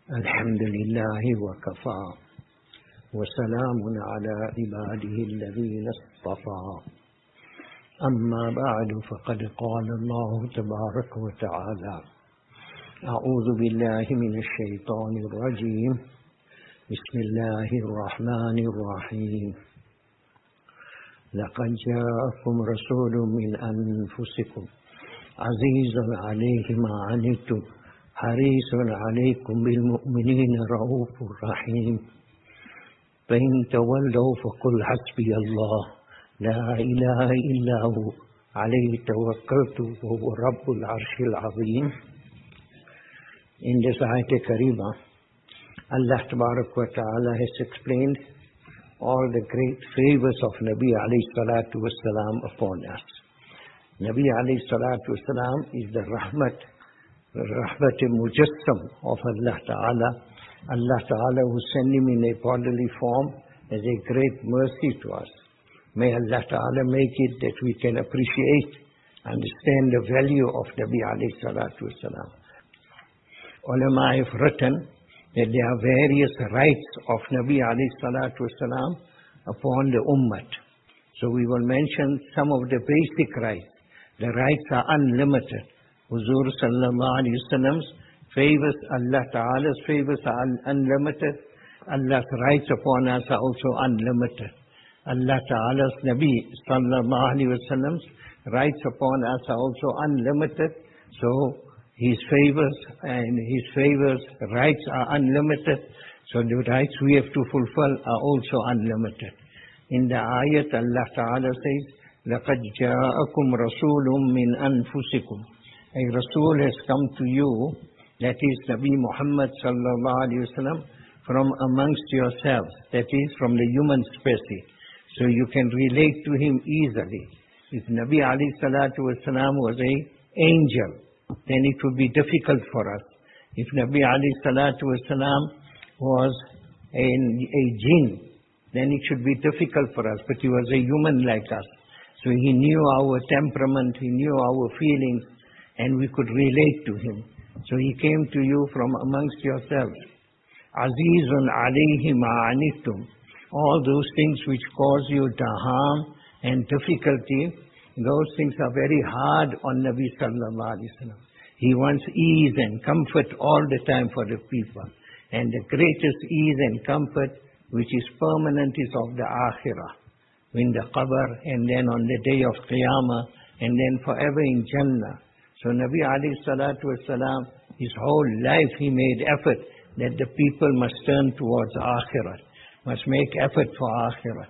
الحمد لله وكفى وسلام على عباده الذين اصطفى أما بعد فقد قال الله تبارك وتعالى أعوذ بالله من الشيطان الرجيم بسم الله الرحمن الرحيم لقد جاءكم رسول من أنفسكم عزيز عليه ما عنتم حريص عليكم بالمؤمنين رؤوف رحيم فإن تولوا فقل حسبي الله لا إله إلا هو عليه توكلت وهو رب العرش العظيم. In this ayat Karima, Allah Tabarak wa Ta'ala has explained all the great favors of Nabi alayhi salatu wasalam upon us. Nabi alayhi salatu wasalam is the rahmat mujassam of Allah Ta'ala. Allah Ta'ala who sent him in a bodily form as a great mercy to us. May Allah Ta'ala make it that we can appreciate, understand the value of Nabi alayhi salatu wasalam. Ulama have written that there are various rights of Nabi alayhi salatu wasalam upon the ummah. So we will mention some of the basic rights. The rights are unlimited. Huzur sallallahu alayhi wasallam's favors, Allah Ta'ala's favors are unlimited. Allah's rights upon us are also unlimited. Allah Ta'ala's Nabi sallallahu alayhi wasallam's rights upon us are also unlimited. So His favors rights are unlimited. So the rights we have to fulfill are also unlimited. In the ayat, Allah Ta'ala says, لَقَدْ جَاءَكُمْ رَسُولٌ مِّنْ أَنفُسِكُمْ. A Rasul has come to you, that is Nabi Muhammad sallallahu alayhi wasallam, from amongst yourselves, that is from the human species. So you can relate to him easily. If Nabi alayhi salatu wasallam was an angel, then it would be difficult for us. If Nabi alayhi salatu wasalam was a jinn, then it should be difficult for us. But he was a human like us. So he knew our temperament, he knew our feelings, and we could relate to him. So he came to you from amongst yourselves. Azizun alayhi ma anittum. All those things which cause you to harm and difficulty, those things are very hard on Nabi sallallahu alayhi wasallam. He wants ease and comfort all the time for the people. And the greatest ease and comfort which is permanent is of the akhirah. In the qabr, and then on the day of Qiyamah, and then forever in Jannah. So Nabi alayhi salatu wasalam, his whole life he made effort that the people must turn towards akhirah, must make effort for akhirah.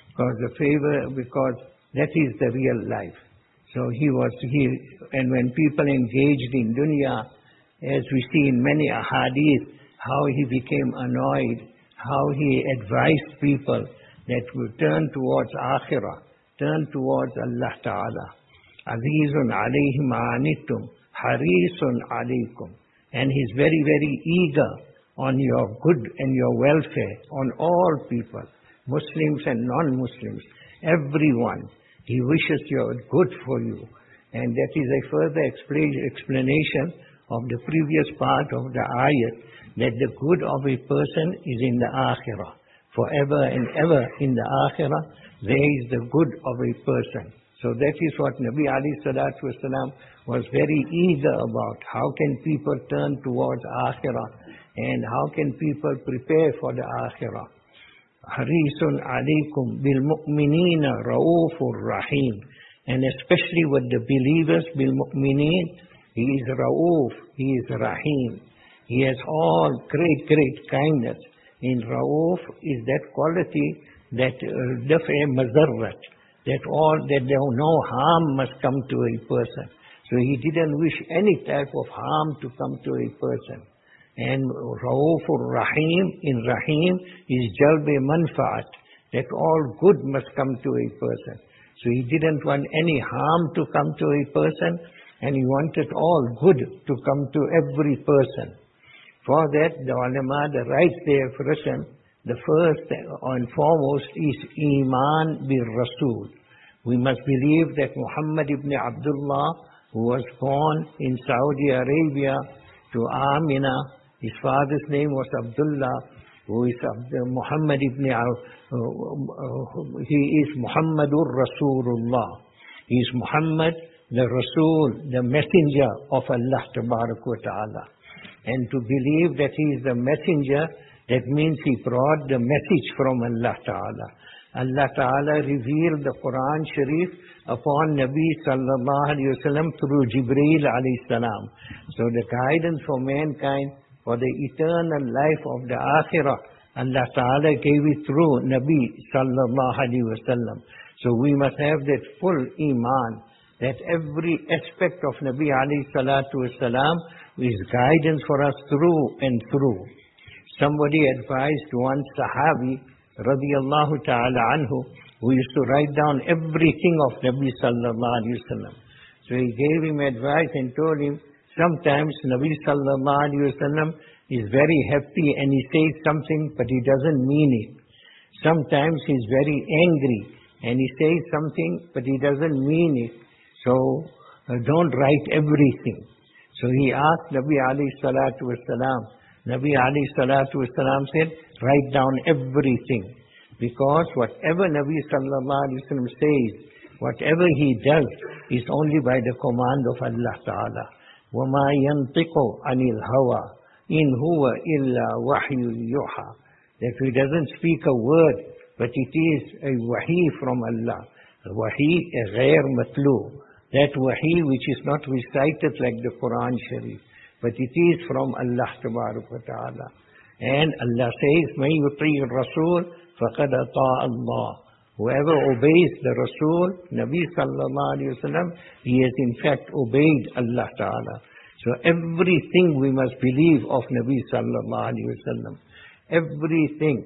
Because that is the real life. So and when people engaged in dunya, as we see in many ahadith, how he became annoyed, how he advised people that will turn towards akhirah, turn towards Allah Ta'ala. Azizun alayhi ma'anittum, harisun alaykum. And he's very, very eager on your good and your welfare, on all people, Muslims and non-Muslims, everyone. He wishes your good for you. And that is a further explanation of the previous part of the ayat, that the good of a person is in the akhirah. Forever and ever in the akhirah, there is the good of a person. So that is what Nabi alayhi salatu wasalam was very eager about. How can people turn towards akhirah? And how can people prepare for the akhirah? Harisun alaykum bil mu'minina raufur rahim. And especially with the believers, bil mu'minin, he is rauf, he is rahim. He has all great kindness. In rauf is that quality that dafa mazarrat, that no harm must come to a person. So he didn't wish any type of harm to come to a person. And Raufur Rahim, in Rahim, is Jalbe Manfaat, that all good must come to a person. So he didn't want any harm to come to a person, and he wanted all good to come to every person. For that, the ulama, the rights they have written, the first and foremost is Iman bir Rasul. We must believe that Muhammad ibn Abdullah, who was born in Saudi Arabia to Amina, His father's name was Abdullah, who is Muhammad ibn he is Muhammadur Rasulullah. He is Muhammad, the Rasul, the messenger of Allah Ta'ala. And to believe that he is the messenger, that means he brought the message from Allah Ta'ala. Allah Ta'ala revealed the Quran Sharif upon Nabi Sallallahu Alaihi Wasallam through Jibreel Alayhi Salam. So the guidance for mankind, for the eternal life of the Akhirah, Allah Ta'ala gave it through Nabi Sallallahu Alaihi Wasallam. So we must have that full Iman, that every aspect of Nabi Alayhi Salatu Wasalam is guidance for us through and through. Somebody advised one Sahabi, radiyallahu ta'ala anhu, who used to write down everything of Nabi Sallallahu Alaihi Wasallam. So he gave him advice and told him, sometimes Nabi Sallallahu Alaihi Wasallam is very happy and he says something but he doesn't mean it. Sometimes he's very angry and he says something but he doesn't mean it. So don't write everything. So he asked Nabi alayhi salatu wasalam. Nabi alayhi salatu wasalam said, write down everything. Because whatever Nabi sallallahu alayhi wasallam says, whatever he does is only by the command of Allah Ta'ala. وَمَا يَنْطِقُ عَنِ الْهَوَىٰ إِنْ هُوَ إِلَّا وَحْيٌ يُوحَىٰ. That he doesn't speak a word, but it is a wahi from Allah. A wahi, a ghair matlu. That wahi which is not recited like the Quran Sharif, but it is from Allah Ta'ala. And Allah says, مَنْ يُطِيعِ الرَّسُولِ فَقَدْ أَطَاعَ اللَّهِ. Whoever obeys the Rasul, Nabi Sallallahu Alaihi Wasallam, he has in fact obeyed Allah Ta'ala. So everything we must believe of Nabi Sallallahu Alaihi Wasallam. Everything.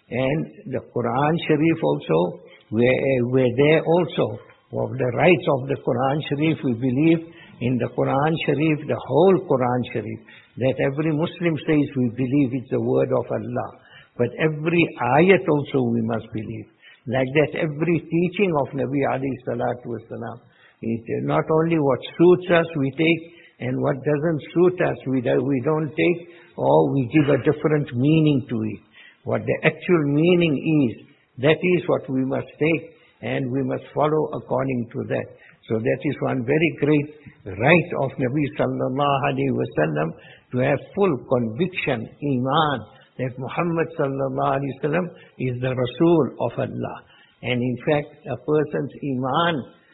And the Quran Sharif also, we're there also. Of the rights of the Quran Sharif, we believe in the Quran Sharif, the whole Quran Sharif. That every Muslim says we believe it's the word of Allah. But every ayat also we must believe. Like that, every teaching of Nabi alayhi salatu wasalam. Not only what suits us we take, and what doesn't suit us we don't take, or we give a different meaning to it. What the actual meaning is, that is what we must take, and we must follow according to that. So that is one very great right of Nabi Sallallahu Alaihi Wasallam, to have full conviction, Iman, that Muhammad Sallallahu Alaihi Wasallam is the Rasul of Allah. And in fact, a person's Iman,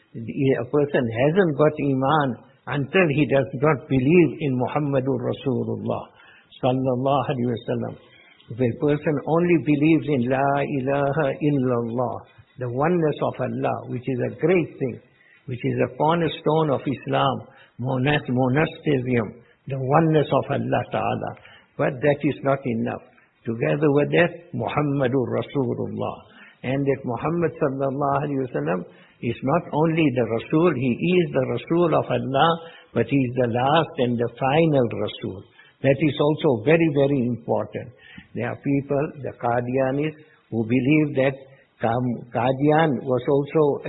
a person hasn't got Iman until he does not believe in Muhammadur Rasulullah Sallallahu Alaihi Wasallam. If a person only believes in La ilaha illallah, the oneness of Allah, which is a great thing, which is a cornerstone of Islam, monasticism, the oneness of Allah Ta'ala. But that is not enough. Together with that, Muhammadur Rasulullah. And that Muhammad Sallallahu Alaihi Wasallam is not only the Rasul, he is the Rasul of Allah, but he is the last and the final Rasul. That is also very, very important. There are people, the Qadianis, who believe that Qadian was also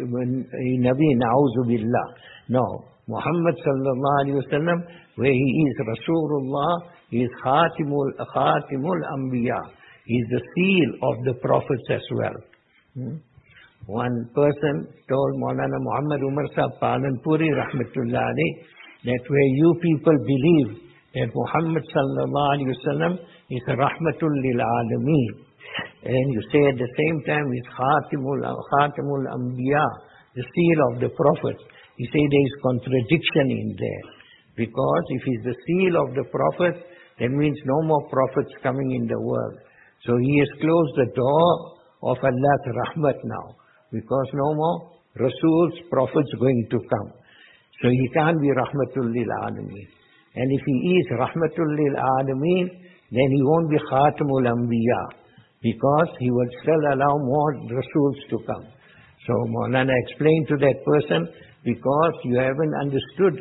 a Nabi, na'udhu billah. No, Muhammad Sallallahu Alaihi Wasallam, where he is Rasulullah, he is Khatimul Anbiya. He is the seal of the prophets as well. One person told Maulana Muhammad Umar Sahib Palanpuri Rahmatullah Alayh, that where you people believe that Muhammad Sallallahu Alaihi Wasallam is Rahmatul Lil Alameen, and you say at the same time he's Khatimul Anbiya, the seal of the prophets, you say there is contradiction in there. Because if he's the seal of the prophets, that means no more prophets coming in the world. So he has closed the door of Allah's rahmat now, because no more Rasuls, prophets going to come. So he can't be Rahmatul Lil Alameen. And if he is Rahmatul Lil Alameen, then he won't be Khatimul Anbiya, because he will still allow more Rasuls to come. So Maulana explained to that person, because you haven't understood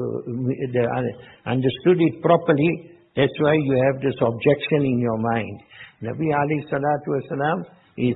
understood it properly, that's why you have this objection in your mind. Nabi alayhi salatu wasalam is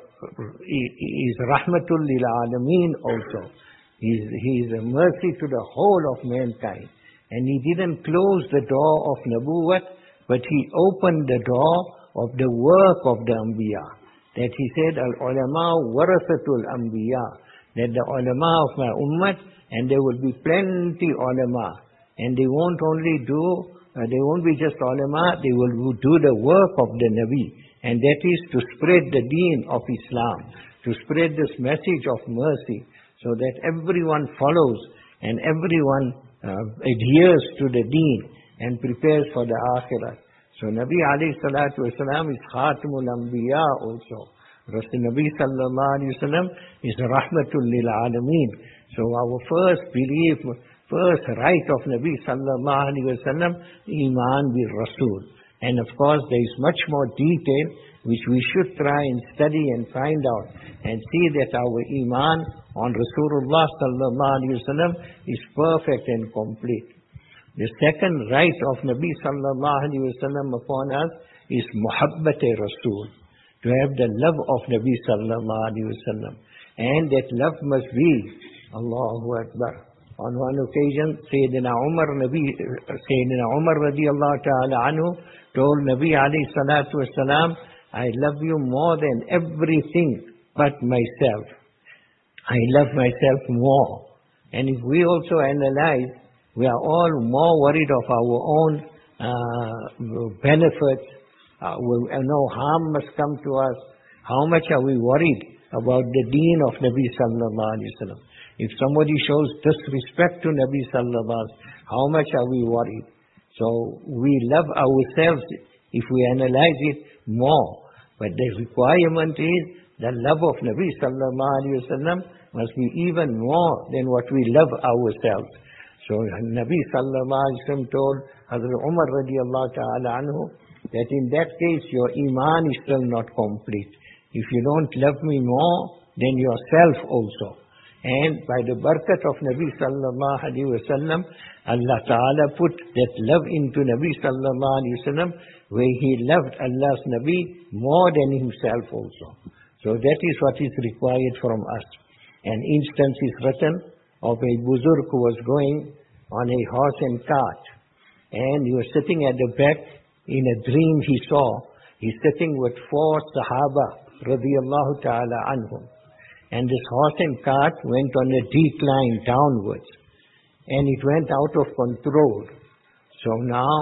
Rahmatul Lil Alameen also. He is a mercy to the whole of mankind. And he didn't close the door of Nabuwwat but he opened the door of the work of the Anbiya. That he said, Al-ulama warathatul Anbiya, that the ulama of my ummah, and there will be plenty ulama, and they won't be just ulama, they will do the work of the Nabi, and that is to spread the deen of Islam, to spread this message of mercy, so that everyone follows and everyone adheres to the deen and prepares for the akhirah. So Nabi alayhi salatu wasalam is Khatamul Anbiya also. Rasul Nabi sallallahu alayhi wasallam is Rahmatul lil Alameen. So our first belief, first right of Nabi sallallahu alayhi wasallam, Iman bil Rasul. And of course there is much more detail which we should try and study and find out and see that our Iman on Rasulullah sallallahu alayhi wasallam is perfect and complete. The second right of Nabi sallallahu alayhi wasallam upon us is Muhabbat Rasul, to have the love of Nabi sallallahu alayhi wasallam. And that love must be, Allahu Akbar. On one occasion, Sayyidina Umar radiallahu ta'ala anhu told Nabi alayhi salatu wasalam, I love you more than everything but myself. I love myself more. And if we also analyze, we are all more worried of our own benefits. No harm must come to us. How much are we worried about the deen of Nabi sallallahu alayhi wasallam? If somebody shows disrespect to Nabi sallallahu alayhi wasallam, how much are we worried? So we love ourselves if we analyze it more. But the requirement is the love of Nabi sallallahu alayhi wasallam must be even more than what we love ourselves. So Nabi sallallahu alayhi wasallam told Hazrat Umar radiallahu ta'ala anhu that in that case your Iman is still not complete. If you don't love me more than yourself also. And by the barakat of Nabi sallallahu alayhi wasallam, Allah Ta'ala put that love into Nabi sallallahu alayhi wasallam, where he loved Allah's Nabi more than himself also. So that is what is required from us. An instance is written of a buzurg who was going on a horse and cart, and he was sitting at the back. In a dream he saw, he's sitting with 4 Sahaba radiyallahu ta'ala anhum. And this horse and cart went on a decline downwards. And it went out of control. So now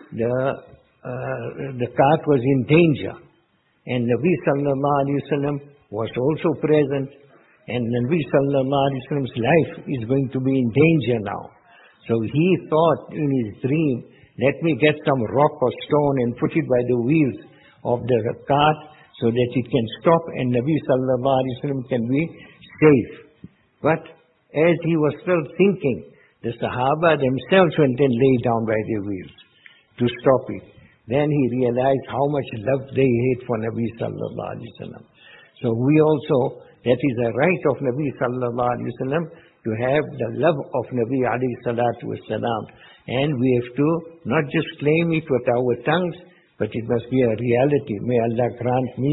the cart was in danger. And Nabi sallallahu alayhi wasallam was also present. And Nabi sallallahu alayhi wasallam's life is going to be in danger now. So he thought in his dream, let me get some rock or stone and put it by the wheels of the cart so that it can stop and Nabi sallallahu alayhi wasallam can be safe. But as he was still thinking, the Sahaba themselves went and lay down by their wheels to stop it. Then he realized how much love they had for Nabi sallallahu alayhi wasallam. So we also, that is a right of Nabi sallallahu alayhi wasallam to have the love of Nabi alayhi salatu wasalam. And we have to not just claim it with our tongues, but it must be a reality. May Allah grant me.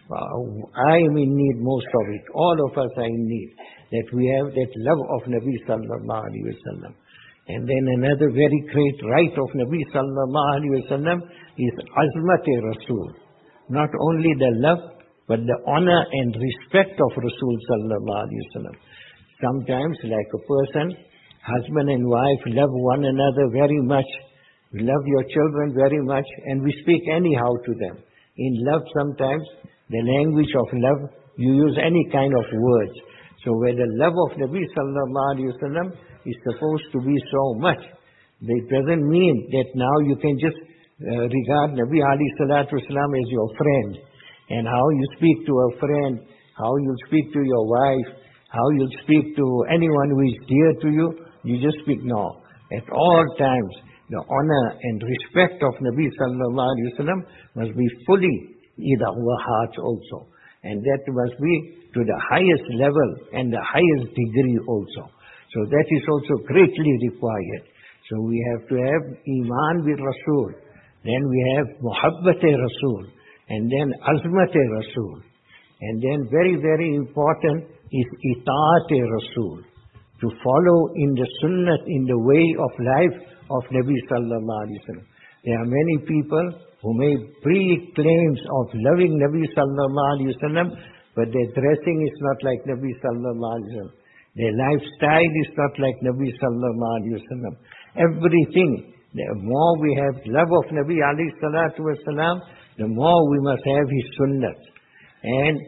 I am in need most of it. All of us are in need. That we have that love of Nabi sallallahu alayhi wasallam. And then another very great right of Nabi sallallahu alayhi wasallam is azmat Rasul. Not only the love, but the honor and respect of Rasul sallallahu alayhi wasallam. Sometimes, like a person, husband and wife love one another very much. We love your children very much, and we speak anyhow to them. In love, sometimes, the language of love, you use any kind of words. So where the love of Nabi sallallahu alayhi wasallam is supposed to be so much, it doesn't mean that now you can just regard Nabi alayhi salatu wasalam as your friend. And how you speak to a friend, how you speak to your wife, how you speak to anyone who is dear to you, you just speak no. At all times, the honor and respect of Nabi sallallahu alayhi wasallam must be fully in our hearts also. And that must be to the highest level and the highest degree also. So that is also greatly required. So we have to have Iman bil Rasul. Then we have Muhabbat Rasul. And then Azmat Rasul. And then very, very important is Itaat Rasul. To follow in the sunnah, in the way of life of Nabi sallallahu alayhi wasallam. There are many people who make big claims of loving Nabi sallallahu alaihi wasallam, but their dressing is not like Nabi sallallahu alaihi wasallam. Their lifestyle is not like Nabi sallallahu alaihi wasallam. Everything, the more we have love of Nabi alayhi salatu wasalam, the more we must have his sunnah. And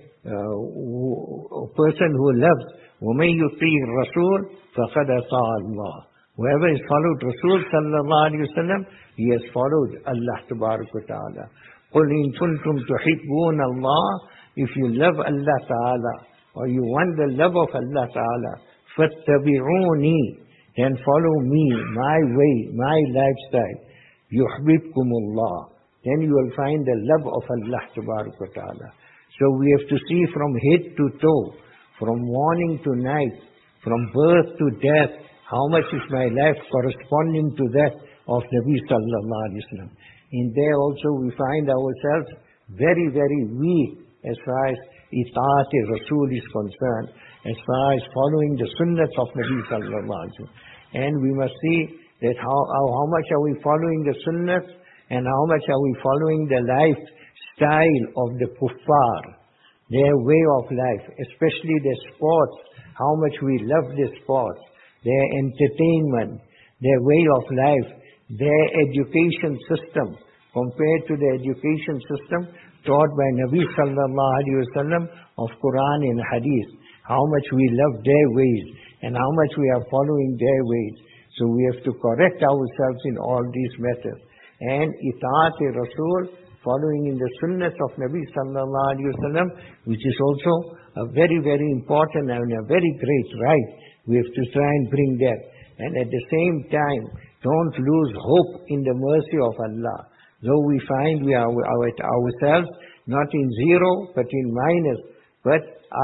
a person who loves وَمَن يُطِيعِ الرَّسُولَ فَقَدْ أَطَاعَ اللَّهَ. Whoever has followed Rasul sallallahu alayhi wa sallam, he has followed Allah tabarak wa ta'ala. قُلْ إِن كُنْتُمْ تُحِبُّونَ اللَّهَ. If you love Allah ta'ala, or you want the love of Allah ta'ala, فَاتَّبِعُونِي, then follow me, my way, my lifestyle. يُحْبِبْكُمُ اللَّهُ. Then you will find the love of Allah tabarak wa ta'ala. So we have to see from head to toe, from morning to night, from birth to death, how much is my life corresponding to that of Nabi sallallahu alaihi wasallam. In there also we find ourselves very, very weak as far as itaat Rasul is concerned, as far as following the sunnahs of Nabi sallallahu alaihi wasallam. And we must see that how much are we following the sunnahs, and how much are we following the lifestyle of the kuffar, their way of life, especially their sports, how much we love their sports, their entertainment, their way of life, their education system, compared to the education system taught by Nabi sallallahu alaihi wasallam of Quran and Hadith, how much we love their ways, and how much we are following their ways. So we have to correct ourselves in all these matters. And itaat Rasul, following in the sunnahs of Nabi sallallahu alaihi wasallam, which is also a very, very important and a very great right. We have to try and bring that. And at the same time, don't lose hope in the mercy of Allah. Though we find we are ourselves not in zero, but in minus, but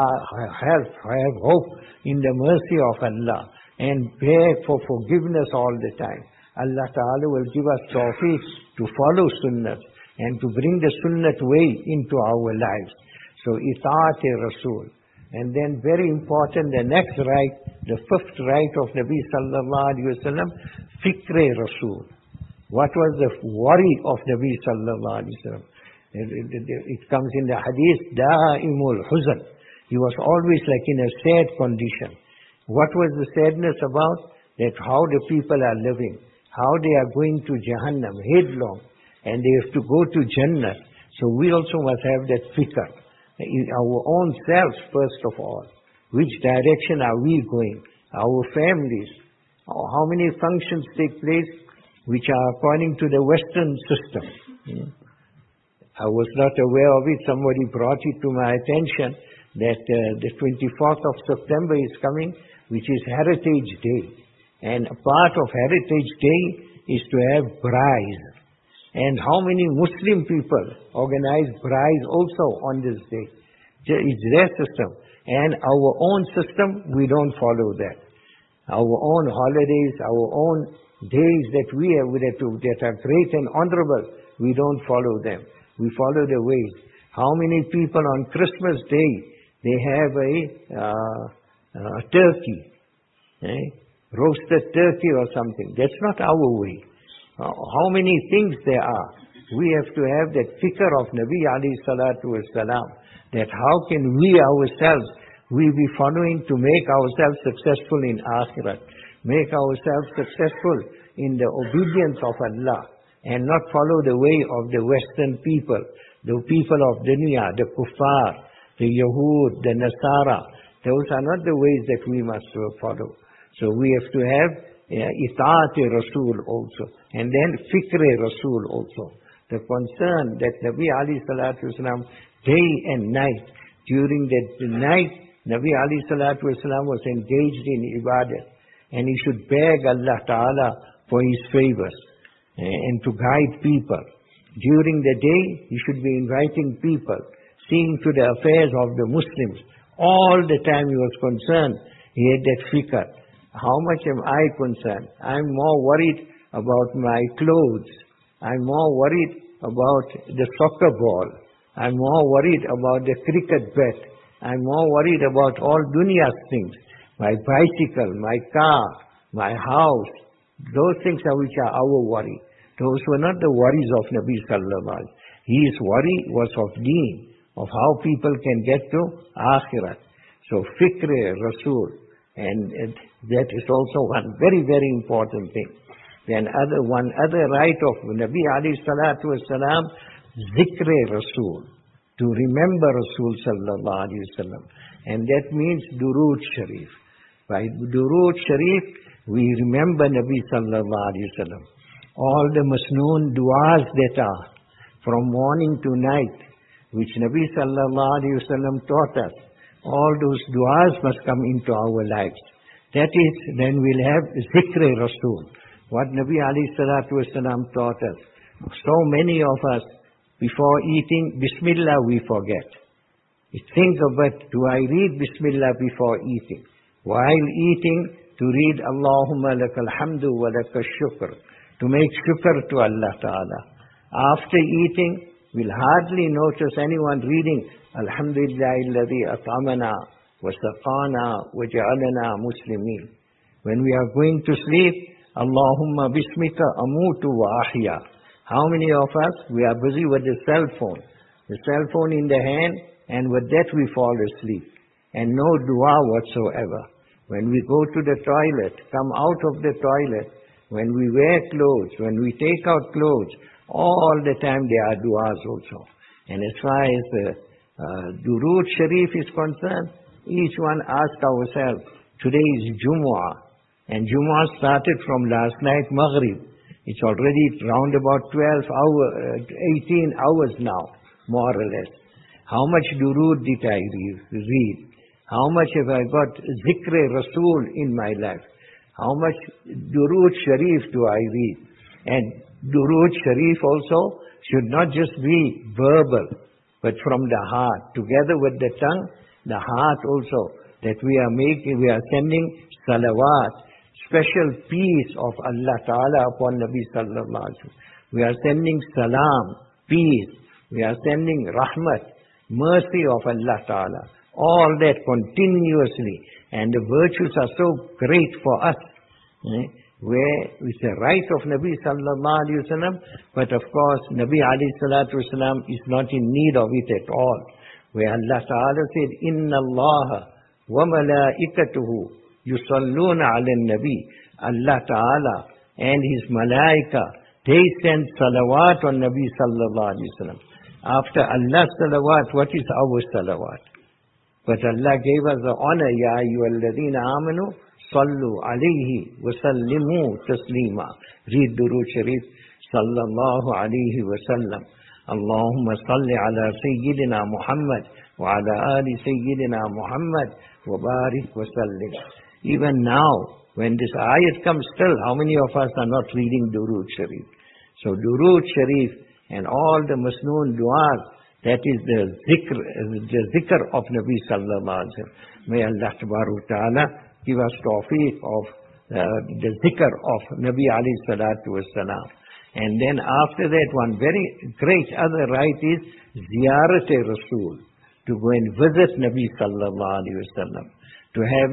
have hope in the mercy of Allah, and beg for forgiveness all the time. Allah Ta'ala will give us tawfiq to follow sunnah and to bring the sunnah way into our lives. So itaat Rasul. And then very important, the next right, the fifth right of Nabi sallallahu alaihi wasallam, fikr Rasul. What was the worry of Nabi sallallahu alaihi wasallam? It comes in the hadith, da'imul huzn. He was always like in a sad condition. What was the sadness about? That how the people are living, how they are going to Jahannam, headlong, and they have to go to Jannah. So we also must have that fikr. In our own selves, first of all. Which direction are we going? Our families. How many functions take place which are according to the Western system? I was not aware of it. Somebody brought it to my attention that the 24th of September is coming, which is Heritage Day. And a part of Heritage Day is to have braais. And how many Muslim people organize braais also on this day? It's their system. And our own system, we don't follow that. Our own holidays, our own days that we have that are great and honorable, we don't follow them. We follow the ways. How many people on Christmas Day, they have a turkey, roasted turkey or something. That's not our way. How many things there are. We have to have that fikr of Nabi alayhi salatu wasalam, that how can we ourselves, we be following to make ourselves successful in akhirat, make ourselves successful in the obedience of Allah, and not follow the way of the Western people, the people of dunya, the kuffar, the Yahud, the Nasara. Those are not the ways that we must follow. So we have to have itaat Rasul also, and then fikr Rasul also. The concern that Nabi alayhi salatu wasalam, day and night, during the night, Nabi alayhi salatu wasalam was engaged in ibadah, and he should beg Allah Ta'ala for his favors and to guide people. During the day, he should be inviting people, seeing to the affairs of the Muslims. All the time he was concerned, he had that fikr. How much am I concerned? I'm more worried about my clothes. I'm more worried about the soccer ball. I'm more worried about the cricket bat. I'm more worried about all dunya's things. My bicycle, my car, my house. Those things are which are our worry. Those were not the worries of Nabi sallallahu alaihi wasallam. His worry was of deen, of how people can get to akhirat. So fikr Rasul, and that is also one very, very important thing. Then one other right of Nabi alayhi salatu wasalam, zikr Rasul, to remember Rasul sallallahu alayhi wasallam. And that means Durood Sharif. By Durood Sharif, we remember Nabi sallallahu alayhi wasallam. All the masnoon du'as that are from morning to night, which Nabi sallallahu alayhi wasallam taught us, all those du'as must come into our lives. That is, then we'll have zikr Rasul. What Nabi alayhi salatu wasalam taught us. So many of us, before eating, Bismillah we forget. Think of it, do I read Bismillah before eating? While eating, to read Allahumma lakal hamdu wa lakal shukr, to make shukr to Allah Ta'ala. After eating, we'll hardly notice anyone reading Alhamdulillahi alladhi at'amana wa saqana wa ja'alana muslimin. When we are going to sleep, Allahumma bismika amutu wa ahya. How many of us, we are busy with the cell phone. The cell phone in the hand, and with that we fall asleep. And no dua whatsoever. When we go to the toilet, come out of the toilet, when we wear clothes, when we take out clothes, all the time there are du'as also. And as far as the Durood Sharif is concerned, each one ask ourselves, today is Jumu'ah. And Jumu'ah started from last night, Maghrib. It's already round about 18 hours now, more or less. How much Durood did I read? How much have I got Zikr Rasul in my life? How much Durood Sharif do I read? And Durood Sharif also should not just be verbal, but from the heart, together with the tongue, the heart also, that we are sending salawat, special peace of Allah Ta'ala upon Nabi sallallahu alaihi wasallam. We are sending salam, peace. We are sending rahmat, mercy of Allah Ta'ala. All that continuously. And the virtues are so great for us. Where it's a right of Nabi sallallahu alaihi wasallam, but of course Nabi alayhi salatu wasallam is not in need of it at all. Where Allah Ta'ala said, Inna Allah wa malaikatuhu yusalluna ala nabi. Allah Ta'ala and His malaika, they send salawat on Nabi sallallahu alaihi wasallam. After Allah's salawat, what is our salawat? But Allah gave us the honor, Ya ayyuhalladhina amanu, sallu alayhi wa sallimu taslima. Read Durood Sharif, sallallahu alayhi wa sallam. Allahumma salli ala Sayyidina Muhammad wa ala ali Sayyidina Muhammad wa barik wa sallim. Even now, when this ayat comes still, how many of us are not reading Durood Sharif? So Durood Sharif and all the masnoon du'as, that is the zikr of Nabi sallallahu alaihi wasallam. May Allah tabarak ta'ala give us tawfiq of the zikr of Nabi alayhi salatu wasalam. And then after that, one very great other right is ziyarat Rasul, to go and visit Nabi sallallahu alaihi wasallam, to have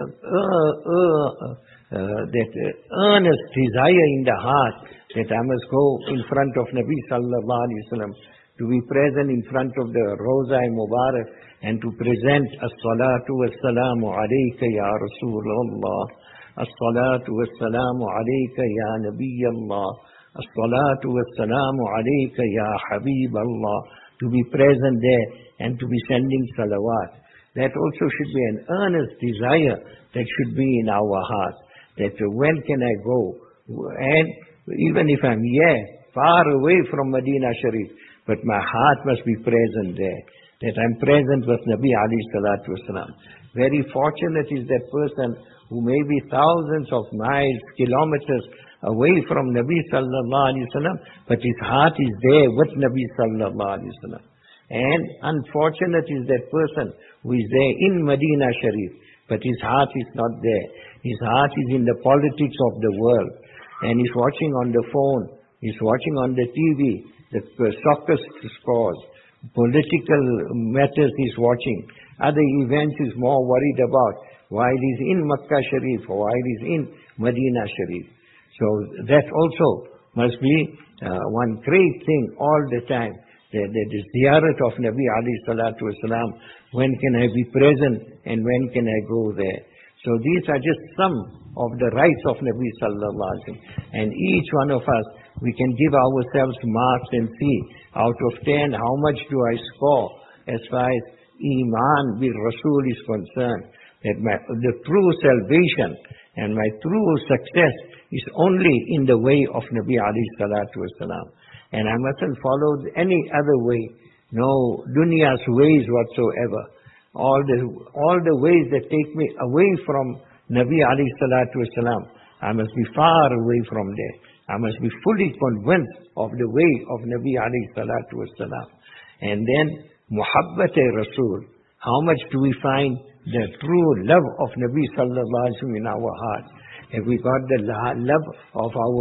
that earnest desire in the heart that I must go in front of Nabi sallallahu alaihi wasallam, to be present in front of the Roza Mubarak and to present as-salatu was-salamu alayka ya Rasulullah, as-salatu was-salamu alayka ya Nabi Allah, as-salatu was-salamu alayka ya Habib Allah, to be present there and to be sending salawat. That also should be an earnest desire that should be in our heart, that when can I go? And even if I'm here, far away from Medina Sharif, but my heart must be present there, that I'm present with Nabi alayhi salatu wasalam. Very fortunate is that person who may be thousands of miles, kilometers away from Nabi sallallahu alayhi wasallam, but his heart is there with Nabi sallallahu alayhi wasallam. And unfortunate is that person who is there in Medina Sharif, but his heart is not there. His heart is in the politics of the world, and he's watching on the phone, he's watching on the TV, the soccer scores, political matters he's watching. Other events he's more worried about while he's in Makkah Sharif or while he's in Medina Sharif. So that also must be one great thing all the time. That is ziyarat of Nabi alayhi salatu wasalam. When can I be present and when can I go there? So these are just some of the rights of Nabi sallallahu alaihi wasallam. And each one of us, we can give ourselves marks and see, out of 10, how much do I score as far as Iman bil Rasul is concerned. That the true salvation and my true success is only in the way of Nabi alayhi salatu wasalam. And I mustn't follow any other way, no dunya's ways whatsoever. All the ways that take me away from Nabi alayhi salatu wasalam, I must be far away from there. I must be fully convinced of the way of Nabi alayhi salatu wasalam. And then Muhabbat-e-Rasul. How much do we find the true love of Nabi sallallahu alaihi wasallam in our hearts? Have we got the love of our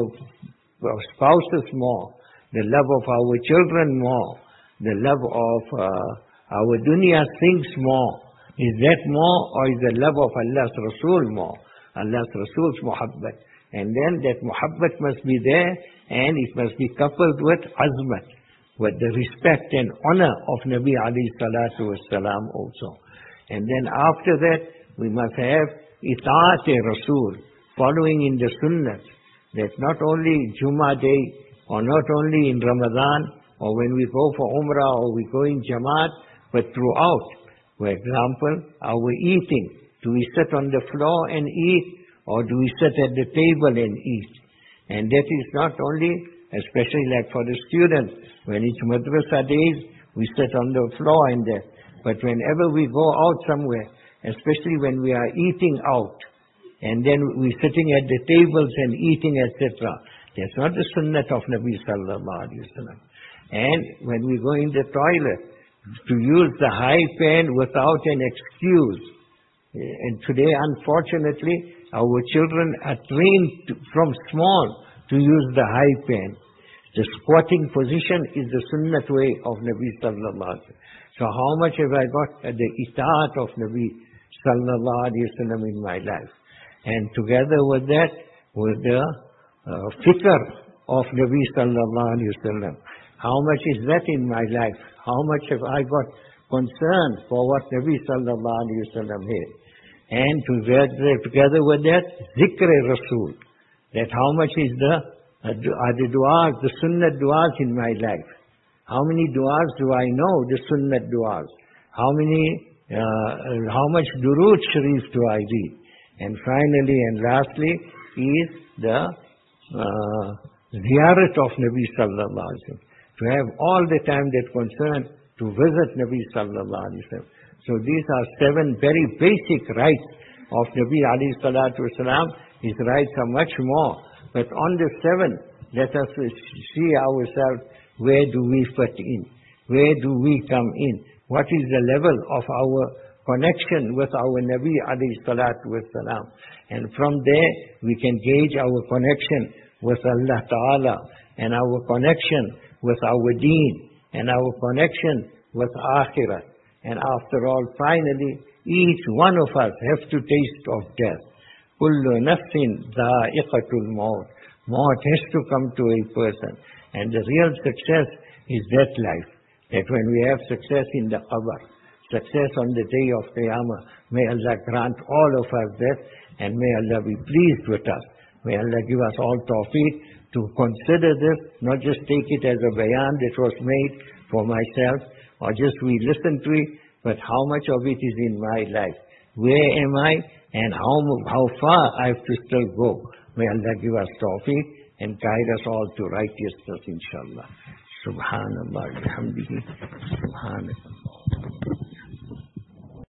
spouses more, the love of our children more, the love of our dunya things more? Is that more, or is the love of Allah's Rasul more? Allah's Rasul's muhabbat. And then that muhabbat must be there, and it must be coupled with azmat, with the respect and honor of Nabi alayhi salatu wassalam also. And then after that, we must have itaat-e-Rasul, following in the sunnah. That not only Jummah day, or not only in Ramadan, or when we go for Umrah, or we go in Jamaat, but throughout. For example, our eating. Do we sit on the floor and eat, or do we sit at the table and eat? And that is not only, especially like for the students, when it's madrasa days, we sit on the floor and there. But whenever we go out somewhere, especially when we are eating out, and then we're sitting at the tables and eating, etc., that's not the sunnah of Nabi sallallahu alaihi wasallam. And when we go in the toilet, to use the high pan without an excuse. And today, unfortunately, our children are trained from small to use the high pan. The squatting position is the sunnah way of Nabi sallallahu alaihi wasallam. So how much have I got the itaat of Nabi sallallahu alaihi wasallam in my life? And together with that, with the fikr of Nabi sallallahu alaihi wasallam, how much is that in my life? How much have I got concern for what Nabi sallallahu alaihi wasallam had? And together with that, zikr-e-Rasul, that how much is the du'as, the sunnah du'as in my life? How many du'as do I know, the sunnah du'as? How much durood sharif do I read? And finally and lastly is the ziyarat of Nabi sallallahu alaihi wasallam. To have all the time that concern to visit Nabi sallallahu alaihi wasallam. So these are 7 very basic rights of Nabi alayhi salatu wasalam. His rights are much more. But on the 7, let us see ourselves, where do we fit in? Where do we come in? What is the level of our connection with our Nabi alayhi salatu wasalam? And from there, we can gauge our connection with Allah Ta'ala, and our connection with our deen, and our connection with Akhirah. And after all, finally, each one of us have to taste of death. Kullu nafsin dha'iqatul maut. Maut has to come to a person. And the real success is that life. That when we have success in the qabr, success on the day of Qiyamah, may Allah grant all of us that, and may Allah be pleased with us. May Allah give us all tawfiq to consider this, not just take it as a bayan that was made for myself, or just we listen to it, but how much of it is in my life? Where am I, and how far I have to still go? May Allah give us tawfiq and guide us all to righteousness, inshallah. Subhanallah, alhamdulillah, subhanallah.